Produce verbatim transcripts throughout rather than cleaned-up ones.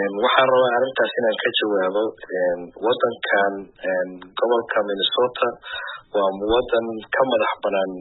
waxaan rabaa arrintaas inaan ka jawaabo. Wadankan gobolka Minnesota waa wadan ka madax banaan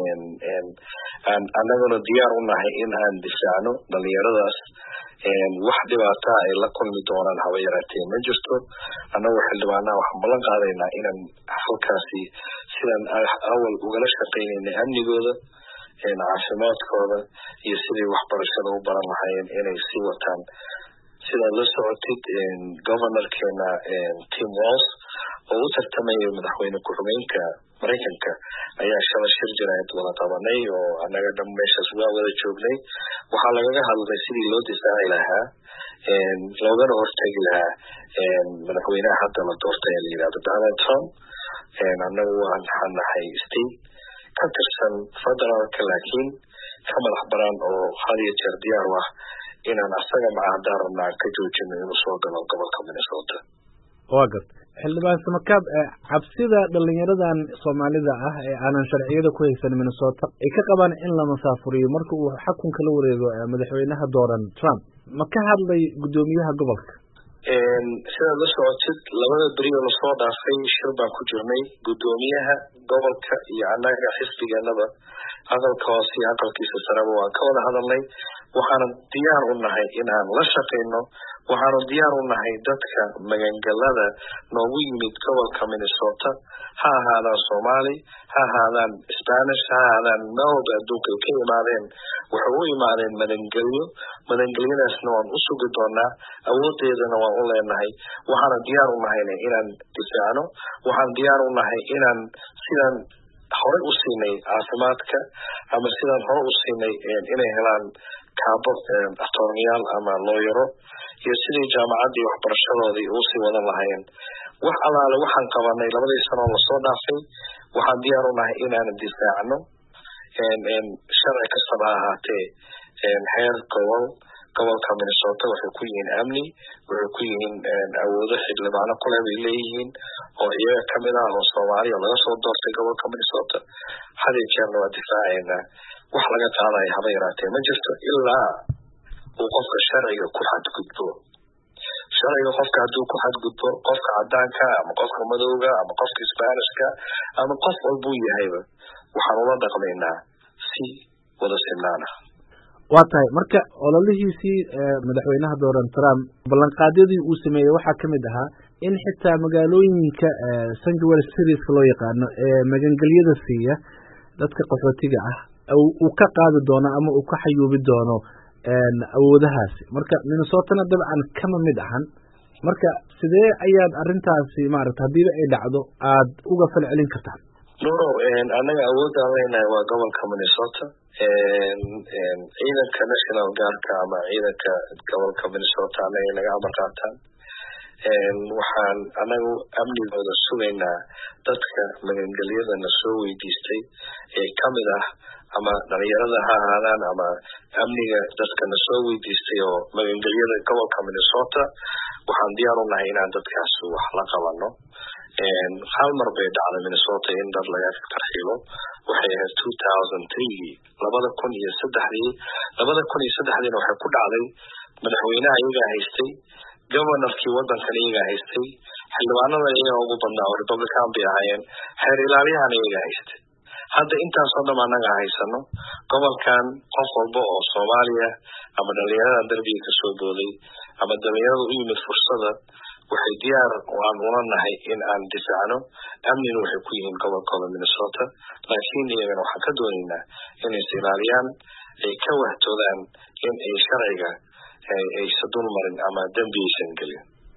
annaguna diyaar u nahay in aan difaacno dhalinyaradaas. wax dhibaato ay la kulmi doonaan haba yaraatee ma jirto. annagu xildhibaanaha waxaan ballan qaadaynaa inaan halkaasi sidaan awal ugala shaqaynayna amnigooda, caafimaadkooda iyo sidii waxbarashada u baran lahaayeen inay sii wataan. sidaad la socotid governorkeena Tim Walz oo u tartamaya madaxweyne ku-xigeenka Mareykanka ayaa shalay shir jiraayad wada qabanay oo annaga dhan meeshaas waa wada joognay. waxaa lagaga hadlay sidii loo difaaci lahaa loogana hortagi lahaa madaxweynaha hadda la doortay ee la yidhahdo Donald Trump. annagu waxaan nahay state ka tirsan federaalka laakiin ka madax banaan oo had iyo jeer diyaar u ah inaan asaga macahadaan rabnaa ka joojino inuu soo galo gobolka Minnesota. waa garta xildhibaan Samakaab, cabsida dhalinyaradan Soomaalida ah ee aanan sharciyada ku haysan Minnesota ay ka qabaan in la masaafuriyo marka uu xukunka la wareego madaxweynaha dooran Trump, ma ka hadlay gudoomiyaha gobolka? sidaad la socotid labada beri oo lasoo dhaafay shir baan ku jirnay gudoomiyaha gobolka iyo annaga xisbigeenaba aqalka hoose iyo aqalkiisa sareba waan ka wada hadalnay. waxaana diyaar u nahay inaan la shaqayno. waxaanu diyaar u nahay dadka magangalada noogu yimid gobolka Minnesota, ha ahaadaan Soomaali, ha ahaadaan Spanish, ha ahaadaan meelba adduunka ay ka yimaadeen. waxay u yimaadeen madangelyo. madangelyadaasna waan u sugi doonaa, awoodeedana waan u leenahay. waxaana diyaar u nahayna inaan difaacno. waxaan diyaar u nahay inaan sidaan hore u siinay caafimaadka ama sidaan hore u siinay inay helaan kaabo attorneyaal ama looyaro iyo sidii jaamacaddii waxbarashadoodii uu sii wadan lahaayeen. wax alaale waxaan qabanay labadii sano oo lasoo dhaafay. waxaan diyaar u nahay inaan difaacno sharci kastaba ha ahaatee heer gobol gobolka Minnesota waxay ku yihiin amni, waxay ku yihiin awoodo xildhibaano kule bay leeyihiin oo iyaga kamid ah oo Soomaali oo laga soo doortay gobolka Minnesota. hadii jeerna waa difaacaynaa. wax laga qaadayo haba yaraatee ma jirto ilaa uu qofka sharciga ku xadgudbo. sharciga qofka hadduu ku xadgudbo, qofka cadaanka ama qofka madowga ama qofka Isbaanishka ama qof walbuu yahayba waxaan ula dhaqmaynaa si wada sinaana. waa tahay marka ololihiisii madaxweynaha dooran Trump ballanqaadyadii uu sameeyey waxaa ka mid ahaa in xitaa magaalooyinka sanctuary cities loo yaqaano ee magangelyada siiya dadka qaxootiga ah uu ka qaadi doono ama uu ka xayuubi doono awoodahaasi. marka Minnesota dabcan kama mid ahan. marka sidee ayaad arrintaasi maaragtay hadiiba ay dhacdo aad uga falcelin kartaan? Nuro, annaga awoodaan leenahay waa gobolka Minnesota. ciidanka National Guardka ama ciidanka gobolka Minnesota annaga naga amar qaataan. waxaan anagu amnigooda sugaynaa dadka magangelyadana soo weydiistay ee kamid ah ama dhalinyarada ha ahaadaan ama amniga dadkana soo weydiistay oo magangelyada gobolka Minnesota. waxaan diyaar u nahay inaan dadkaas wax la qabano. hal mar bay dhacday Minnesota in dad laga tarxiilo. waxay ahayd two thousand three labada kun iyo saddexdii labada kun iyo saddexdiina waxay ku dhacday madaxweynaha iyaga haystay, governorkii wadankan iyaga haystay, xildhibaanada iyaga ugu badnaa oo Republican bay ahaayeen, xeer ilaaliyahana iyaga haystay. hadda intaasoo dhan annaga haysano. gobolkan qof walba oo Soomaaliya ama dhalinyarada darbiga kasoo booday ama dhalinyarada u yimid fursada waxay diyaar waan una nahay in aan difaacno. amnina waxay ku yihiin gobolkooda Minnesota, laakiin iyagana waxaan ka doonaynaa inay is ilaaliyaan, ay ka wahtoodaan in ay sharciga ay sadul marin ama dambi aysan gelin.